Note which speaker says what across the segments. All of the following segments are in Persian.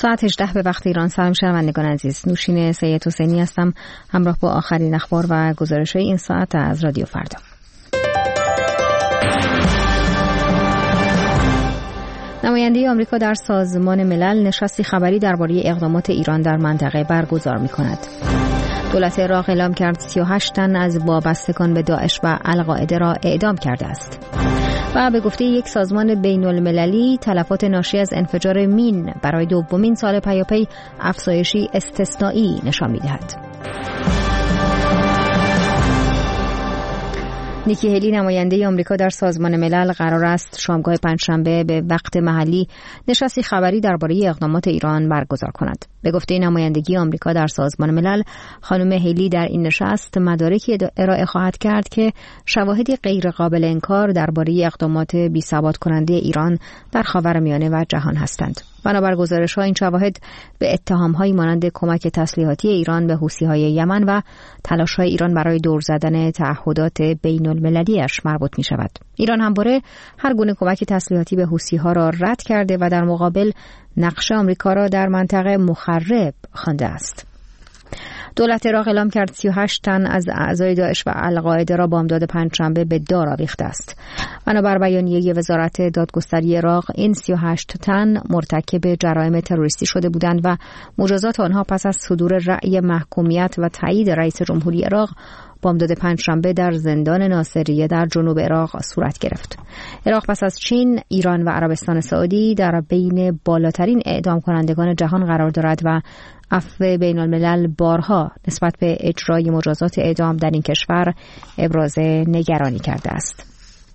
Speaker 1: ساعت 18 به وقت ایران. سلام شنوندگان عزیز، نوشین سید حسینی هستم همراه با آخرین اخبار و گزارش‌های این ساعت از رادیو فردا. نماینده آمریکا در سازمان ملل نشستی خبری درباره اقدامات ایران در منطقه برگزار می‌کند. دولت عراق اعلام کرد 38 تن از وابستگان به داعش و القاعده را اعدام کرده است. و به گفته یک سازمان بین المللی تلفات ناشی از انفجار مین برای دومین سال پیاپی افزایشی استثنایی نشان می‌دهد. نیکی هلی نماینده آمریکا در سازمان ملل قرار است شامگاه پنجشنبه به وقت محلی نشستی خبری درباره اقدامات ایران برگزار کند. به گفته نمایندگی آمریکا در سازمان ملل، خانم هلی در این نشست مدارکی ارائه خواهد کرد که شواهدی غیر قابل انکار درباره اقدامات بی‌ثبات کننده ایران در خاورمیانه و جهان هستند. بنابر گزارش‌ها این شواهد به اتهام‌هایی مانند کمک تسلیحاتی ایران به حوثی‌های یمن و تلاش‌های ایران برای دور زدن تعهدات بین‌المللی‌اش مربوط می‌شود. ایران همواره هر گونه کمک تسلیحاتی به حوثی‌ها را رد کرده و در مقابل نقش آمریکا را در منطقه مخرب خوانده است. دولت عراق اعلام کرد 38 تن از اعضای داعش و القاعده را بامداد پنجشنبه به دار آویخته است. بنابر بیانیه وزارت دادگستری عراق، این 38 تن مرتکب جرایم تروریستی شده بودند و مجازات آنها پس از صدور رأی محکومیت و تایید رئیس جمهوری عراق بامداد پنجشنبه در زندان ناصریه در جنوب عراق صورت گرفت. عراق پس از چین، ایران و عربستان سعودی در بین بالاترین اعدام کنندگان جهان قرار دارد و عفو بین الملل بارها نسبت به اجرای مجازات اعدام در این کشور ابراز نگرانی کرده است.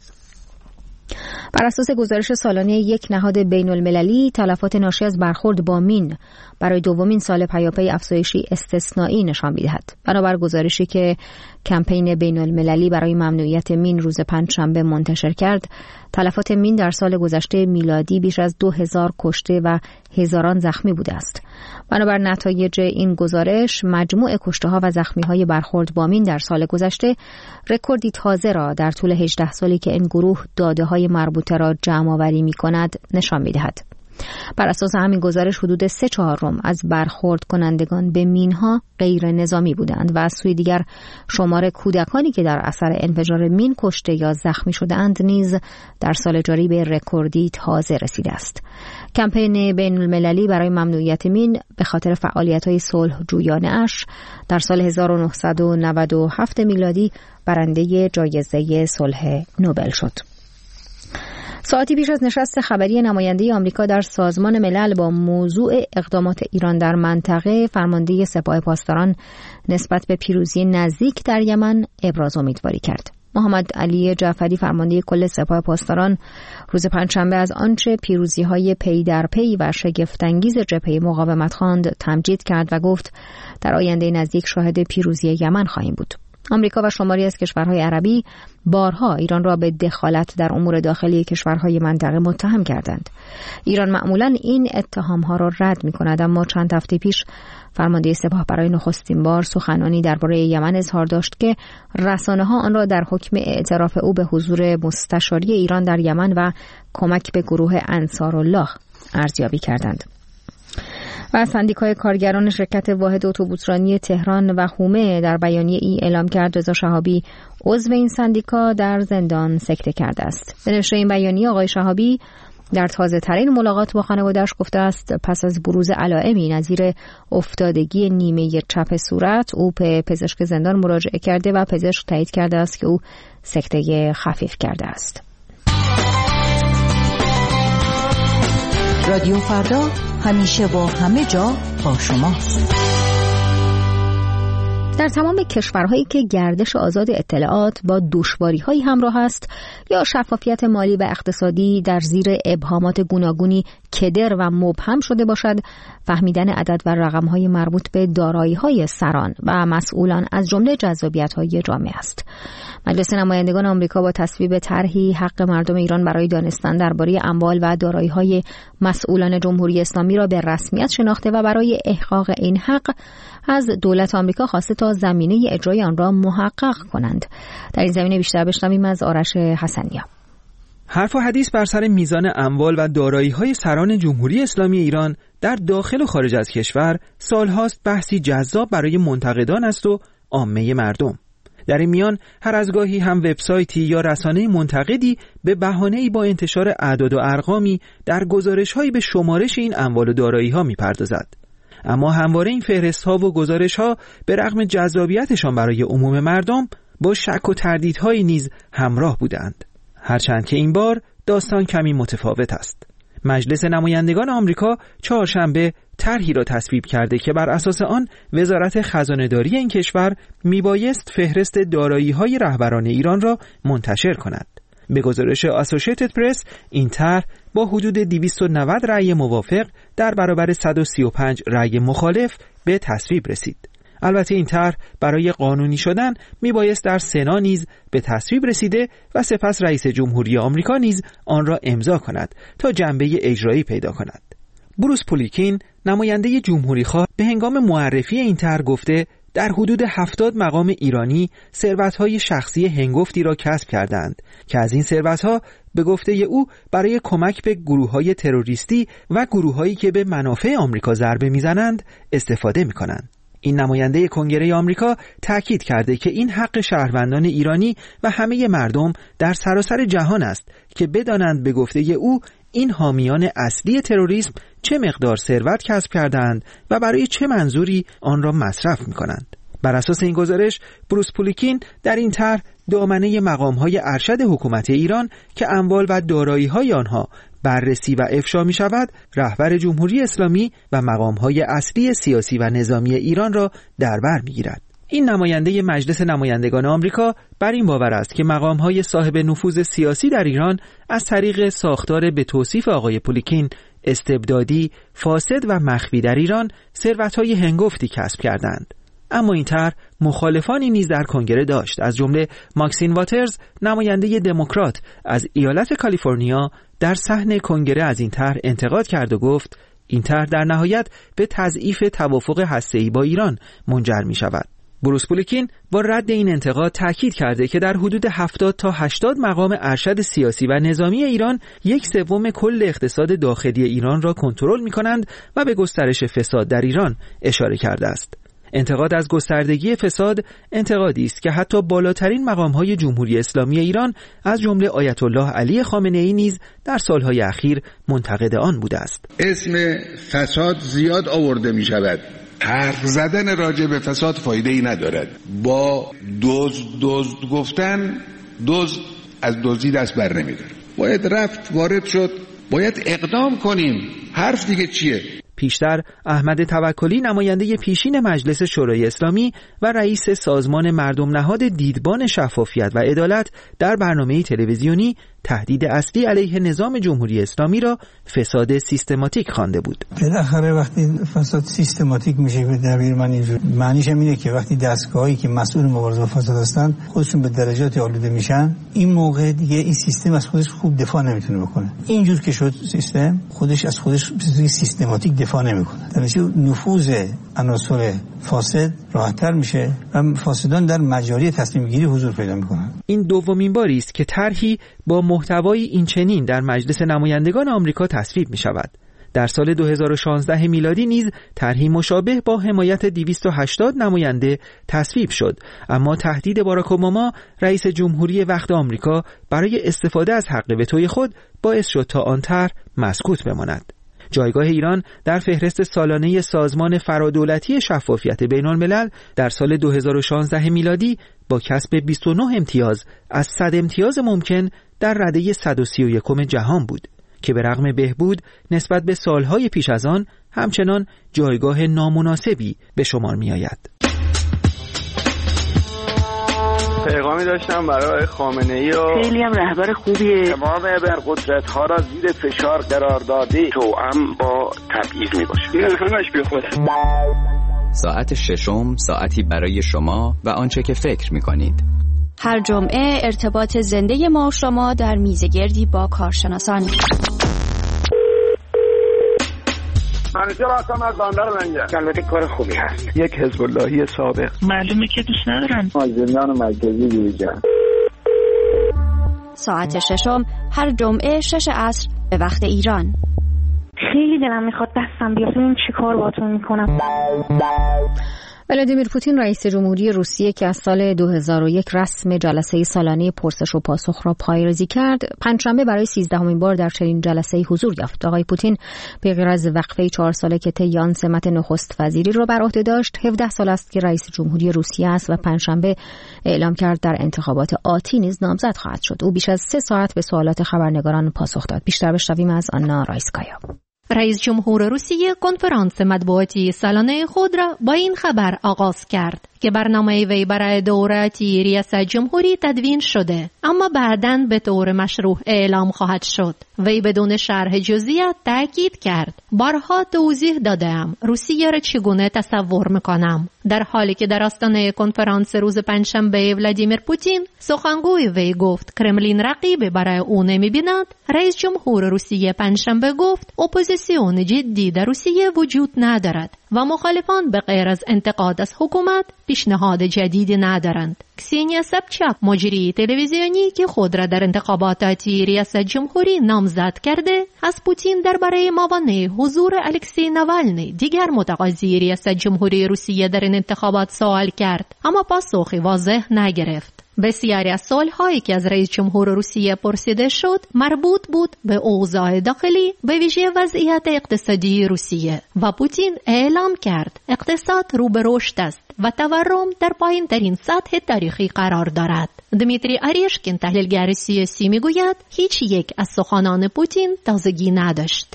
Speaker 1: بر اساس گزارش سالانه یک نهاد بین المللی، تلفات ناشی از برخورد با مین برای دومین سال پیاپی افزایشی استثنایی نشان می‌دهد. بنابر گزارشی که کمپین بین المللی برای ممنوعیت مین روز پنجشنبه منتشر کرد، تلفات مین در سال گذشته میلادی بیش از 2000 کشته و هزاران زخمی بوده است. بنابر نتایج این گزارش، مجموع کشته‌ها و زخمی‌های برخورد با مین در سال گذشته رکوردی تازه را در طول 18 سالی که این گروه داده‌های مربوطه را جمع‌آوری می‌کند نشان می‌دهد. بر اساس همین گزارش، حدود 3/4 از برخورد کنندگان به مینها غیر نظامی بودند و از سوی دیگر شمار کودکانی که در اثر انفجار مین کشته یا زخمی شده‌اند نیز در سال جاری به رکوردی تازه رسیده است. کمپین بین المللی برای ممنوعیت مین به خاطر فعالیت‌های صلح جویانه اش در سال 1997 میلادی برنده جایزه صلح نوبل شد. ساعتی پیش از نشست خبری نماینده آمریکا در سازمان ملل با موضوع اقدامات ایران در منطقه، فرمانده سپاه پاسداران نسبت به پیروزی نزدیک در یمن ابراز امیدواری کرد. محمد علی جعفری، فرمانده کل سپاه پاسداران، روز پنجشنبه از آنچه پیروزی‌های پی در پی و شگفت‌انگیز جبهه مقاومت خواند تمجید کرد و گفت در آینده نزدیک شاهد پیروزی یمن خواهیم بود. آمریکا و شماری از کشورهای عربی بارها ایران را به دخالت در امور داخلی کشورهای منطقه متهم کردند. ایران معمولاً این اتهام‌ها را رد می‌کند، اما چند هفته پیش فرمانده سپاه برای نخستین بار سخنانی درباره یمن اظهار داشت که رسانه‌ها آن را در حکم اعتراف او به حضور مستشاری ایران در یمن و کمک به گروه انصارالله ارزیابی کردند. و سندیکای کارگران شرکت واحد اتوبوسرانی تهران و حومه در بیانیه ای اعلام کرد رضا شهابی، عضو این سندیکا، در زندان سکته کرده است. به نشر این بیانیه، آقای شهابی در تازه ترین ملاقات با خانواده‌اش گفته است پس از بروز علائمی نظیر افتادگی نیمه چپ صورت، او به پزشک زندان مراجعه کرده و پزشک تایید کرده است که او سکته خفیف کرده است.
Speaker 2: رادیو فردا همیشه و همه جا با شماست.
Speaker 1: در تمام کشورهایی که گردش آزاد اطلاعات با دشواری‌هایی همراه است یا شفافیت مالی و اقتصادی در زیر ابهامات گوناگونی کدر و مبهم شده باشد، فهمیدن عدد و رقم‌های مربوط به دارایی‌های سران و مسئولان از جمله جذابیت‌های جامعه است. مجلس نمایندگان آمریکا با تصویب طرحی حق مردم ایران برای دانستن درباره اموال و دارایی‌های مسئولان جمهوری اسلامی را به رسمیت شناخته و برای احقاق این حق از دولت آمریکا خواسته تا زمینه اجرای آن را محقق کنند. در این زمینه بیشتر بشنویم از آرش حسنیا.
Speaker 3: حرف و حدیث بر سر میزان اموال و دارایی‌های سران جمهوری اسلامی ایران در داخل و خارج از کشور سالهاست بحثی جذاب برای منتقدان است و عامه مردم. در این میان هر از گاهی هم وبسایتی یا رسانه منتقدی به بهانه‌ای با انتشار اعداد و ارقامی در گزارش‌هایی به شمارش این اموال و دارایی‌ها می‌پردازد. اما همواره این فهرست‌ها و گزارش‌ها به رغم جذابیتشان برای عموم مردم با شک و تردیدهایی نیز همراه بودند. هرچند که این بار داستان کمی متفاوت است. مجلس نمایندگان آمریکا چهارشنبه طرحی را تصویب کرده که بر اساس آن وزارت خزانه‌داری این کشور میبایست فهرست دارایی‌های رهبران ایران را منتشر کند. به گزارش اسوسییتد پرس این طرح با حدود 290 رأی موافق در برابر 135 رأی مخالف به تصویب رسید. البته این طرح برای قانونی شدن میبایست در سنا نیز به تصویب رسیده و سپس رئیس جمهوری آمریکا نیز آن را امضا کند تا جنبه اجرایی پیدا کند. بروس پولیکین نماینده جمهوری‌خواه به هنگام معرفی این طرح گفته در حدود 70 مقام ایرانی ثروت‌های شخصی هنگفتی را کسب کردند که از این ثروت‌ها به گفته او برای کمک به گروه‌های تروریستی و گروه‌هایی که به منافع آمریکا ضربه می‌زنند استفاده می‌کنند. این نماینده کنگره آمریکا تاکید کرده که این حق شهروندان ایرانی و همه مردم در سراسر جهان است که بدانند به گفته او این حامیان اصلی تروریسم چه مقدار ثروت کسب کردند و برای چه منظوری آن را مصرف می‌کنند. بر اساس این گزارش بروس پولیکین در این طرح دامنه مقام‌های ارشد حکومت ایران که اموال و دارایی‌های آنها بررسی و افشا می شود رهبر جمهوری اسلامی و مقام‌های اصلی سیاسی و نظامی ایران را در بر می گیرد. این نماینده مجلس نمایندگان آمریکا بر این باور است که مقام‌های صاحب نفوذ سیاسی در ایران از طریق ساختار به توصیف آقای پولیکین استبدادی، فاسد و مخفی در ایران ثروت‌های هنگفتی کسب کردند. اما این طرح مخالفانی نیز در کنگره داشت، از جمله ماکسین واترز نماینده دموکرات از ایالت کالیفرنیا در صحن کنگره از این طرح انتقاد کرد و گفت این طرح در نهایت به تضعیف توافق هسته‌ای با ایران منجر می شود. بروس پولیکین با رد این انتقاد تاکید کرده که در حدود 70 تا 80 مقام ارشد سیاسی و نظامی ایران 1/3 کل اقتصاد داخلی ایران را کنترل می کنند و به گسترش فساد در ایران اشاره کرده است. انتقاد از گستردگی فساد انتقادی است که حتی بالاترین مقام‌های جمهوری اسلامی ایران از جمله آیت الله علی خامنه‌ای نیز در سالهای اخیر منتقد آن بوده است.
Speaker 4: اسم فساد زیاد آورده می شود. حرف زدن راجع به فساد فایده‌ای ندارد. با دزد گفتن دزد از دزدی دست بر نمی‌داره. باید رفت وارد شد، باید اقدام کنیم. حرف دیگه چیه؟
Speaker 3: پیشتر احمد توکلی نماینده پیشین مجلس شورای اسلامی و رئیس سازمان مردم نهاد دیدبان شفافیت و عدالت در برنامه تلویزیونی تهدید اصلی علیه نظام جمهوری اسلامی را فساد سیستماتیک خوانده بود.
Speaker 5: بالاخره وقتی فساد سیستماتیک میشه به تعبیر من اینجوری معنیش اینه که وقتی دستگاهایی که مسئول مبارزه با فساد هستند خودشون به درجات آلوده میشن، این موقع دیگه این سیستم از خودش خوب دفاع نمیتونه بکنه. اینجور که شد سیستم خودش از خودش سیستماتیک دفاع نمیکنه. در نتیجه نفوذ عناصر فاسد راحت‌تر میشه و فاسدان در مجاری تصمیم گیری حضور پیدا میکنن.
Speaker 3: این دومین باری است که طرحی با محتوای این چنین در مجلس نمایندگان آمریکا تصویب می شود. در سال 2016 میلادی نیز طرحی مشابه با حمایت 280 نماینده تصویب شد، اما تهدید باراک اوباما رئیس جمهوری وقت آمریکا برای استفاده از حق وتوی خود باعث شد تا آن طرح مسکوت بماند. جایگاه ایران در فهرست سالانه سازمان فرادولتی شفافیت بین‌الملل در سال 2016 میلادی با کسب 29 امتیاز از 100 امتیاز ممکن در رده 131 جهان بود که به رغم بهبود نسبت به سالهای پیش از آن همچنان جایگاه نامناسبی به شمار می آید.
Speaker 6: پیغامی داشتم برای خامنه‌ای و
Speaker 7: خیلی هم رهبر خوبیه.
Speaker 6: تمام ابرقدرت‌ها را زیر فشار قرار داده توأم با تبعیض میباشه. این همش بیخوده.
Speaker 8: ساعت ششم ساعتی برای شما و آنچه که فکر می‌کنید.
Speaker 9: هر جمعه ارتباط زنده ما و شما در میزگردی با کارشناسان.
Speaker 6: منیجر هستم از بندر لنگر. البته کار خوبی هست. یک حزب اللهی سابق.
Speaker 7: معلومه که دوست ندارن.
Speaker 6: زندان مرکزی دیجا.
Speaker 9: ساعت ششم هر جمعه 6 عصر به وقت ایران.
Speaker 7: خیلی دلم میخواد دستم بیاد ببینم چی کار باهاتون میکنم.
Speaker 1: ولادیمیر پوتین رئیس جمهوری روسیه که از سال 2001 رسم جلسه سالانه پرسش و پاسخ را پایه‌ریزی کرد، پنجشنبه برای 13مین بار در چنین جلسه‌ای حضور یافت. آقای پوتین به غیر از وقفه 4 ساله که طی آن سمت نخست وزیری را بر عهده داشت، 17 سال است که رئیس جمهوری روسیه است و پنجشنبه اعلام کرد در انتخابات آتی نیز نامزد خواهد شد. او بیش از 3 ساعت به سوالات خبرنگاران پاسخ داد. بیشتر بشنویم از آنا رایسکایا.
Speaker 10: رئیس جمهور روسیه کنفرانس مطبوعاتی سالانه خود را با این خبر آغاز کرد که برنامه وی برای دورتی ریاست جمهوری تدوین شده، اما بعداً به طور مشروع اعلام خواهد شد. وی بدون شرح جزئیات تاکید کرد: بارها توضیح دادم روسیه را چگونه تصور میکنم. در حالی که در آستانه کنفرانس روز پنجشنبه ولادیمیر پوتین سخنگوی وی گفت کرملین رقیب برای او نمیبیند، رئیس جمهور روسیه پنجشنبه گفت اپوزیسیون جدی در روسیه وجود ندارد و مخالفان به غیر از انتقاد از حکومت پیشنهاد جدیدی ندارند. کسینیا سبچاک، مجری تلویزیونی که خود را در انتخابات آتی ریاست جمهوری نامزد کرده، از پوتین درباره موانع حضور الکسی ناوالنی، دیگر متقاضی ریاست جمهوری روسیه در این انتخابات سوال کرد، اما پاسخی واضح نگرفت. بسیاری از سوال‌هایی که از رئیس جمهور روسیه پرسیده شد مربوط بود به اوضاع داخلی، به ویژه وضعیت اقتصادی روسیه، و پوتین اعلام کرد اقتصاد رو به رشد است و تورم در پایین‌ترین سطح تاریخی قرار دارد. دمیتری آریشکین، تحلیلگر سیاسی، میگوید هیچ یک از سخنان پوتین تازگی نداشت.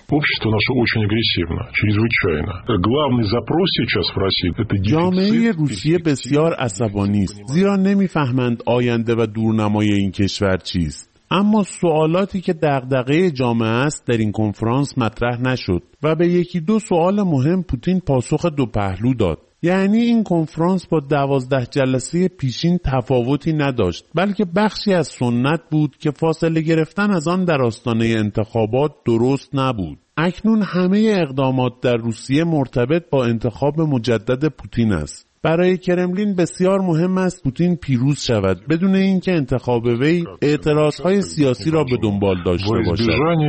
Speaker 11: جامعه روسیه بسیار عصبانی است، زیرا نمی‌فهمند آینده و دورنمای این کشور چیست. اما سوالاتی که دغدغه جامعه است در این کنفرانس مطرح نشد و به یکی دو سوال مهم پوتین پاسخ دو پهلو داد. یعنی این کنفرانس با 12 جلسه پیشین تفاوتی نداشت، بلکه بخشی از سنت بود که فاصله گرفتن از آن در آستانه انتخابات درست نبود. اکنون همه اقدامات در روسیه مرتبط با انتخاب مجدد پوتین است. برای کرملین بسیار مهم است پوتین پیروز شود بدون اینکه انتخاب وی اعتراضهای سیاسی را به دنبال داشته باشد.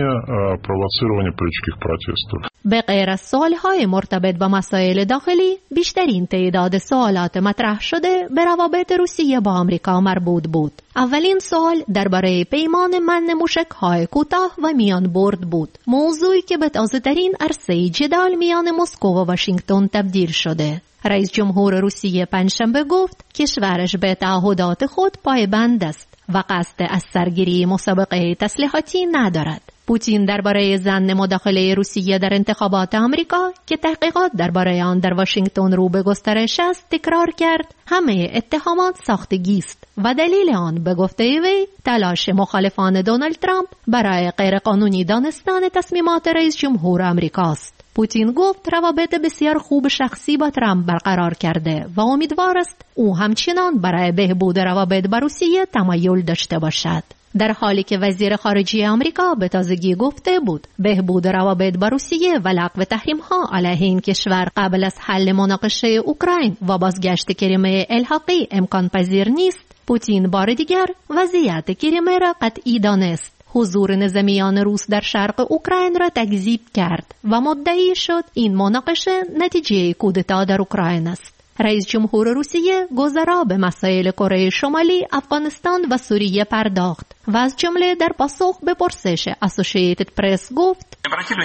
Speaker 10: به غیر از سوالهای مرتبط با مسائل داخلی، بیشترین تعداد سوالات مطرح شده به روابط روسیه با آمریکا مربوط بود. اولین سوال درباره پیمان منع موشک‌های کوتاه و میان برد بود، موضوعی که به تازه‌ترین عرصه جدال میان مسکو و واشنگتن تبدیل شده. رئیس جمهور روسیه پنجشنبه گفت کشورش به تعهدات خود پایبند است و قصد از سرگیری مسابقه تسلیحاتی ندارد. پوتین درباره ضمن مداخله روسیه در انتخابات آمریکا که تحقیقات درباره آن در واشنگتن رو به گسترش است تکرار کرد همه اتهامات ساختگی است و دلیل آن به گفته وی تلاش مخالفان دونالد ترامپ برای غیرقانونی دانستن تصمیمات رئیس جمهور آمریکاست. پوتین گفت روابط بسیار خوب شخصی با ترامپ برقرار کرده و امیدوار است او همچنان برای بهبود روابط با روسیه تمایل داشته باشد. در حالی که وزیر خارجه آمریکا به تازگی گفته بود بهبود روابط با روسیه و لغو تحریم‌ها علیه این کشور قبل از حل مناقشه اوکراین و بازگشت کریمه الحاقی امکان پذیر نیست، پوتین بار دیگر وضعیت کریمه را قطعی دانست. حضور نظامیان روس در شرق اوکراین را تکذیب کرد و مدعی شد این مناقشه نتیجه کودتا در اوکراین است. رئیس جمهور روسیه گذرا به مسائل کره شمالی، افغانستان و سوریه پرداخت و از جمله در پاسخ به پرسش اسوسییتد پرس گفت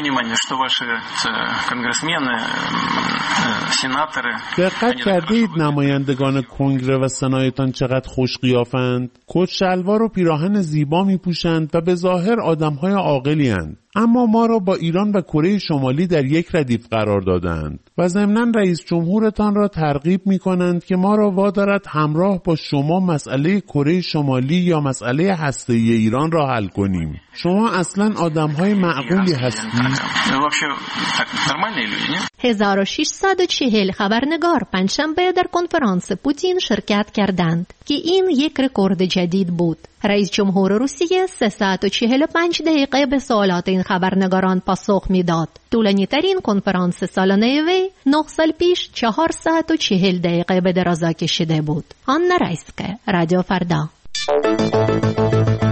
Speaker 11: دقت کردید نمایندگان کنگره و سنایتان چقدر خوش قیافند؟ کت شلوار و پیراهن زیبا می پوشند و به ظاهر آدم‌های عاقلی اند. اما ما را با ایران و کره شمالی در یک ردیف قرار دادند و ضمناً رئیس جمهورتان را ترغیب می کنند که ما را وادارد همراه با شما مسئله کره شمالی یا مسئله هسته‌ای ایران را حل کنیم. شما اصلاً آدم‌های معقولی هستید؟
Speaker 10: 1640 خبرنگار پنجشنبه در کنفرانس پوتین شرکت کردند که این یک رکورد جدید بود. رئیس جمهور روسیه 3 ساعت و 45 دقیقه به سوالات این خبرنگاران پاسخ میداد. طولانی ترین کنفرانس سالانه وی 9 سال پیش 4 ساعت و 40 دقیقه به درازا کشیده بود. آنا رایسکایا، رادیو فردا.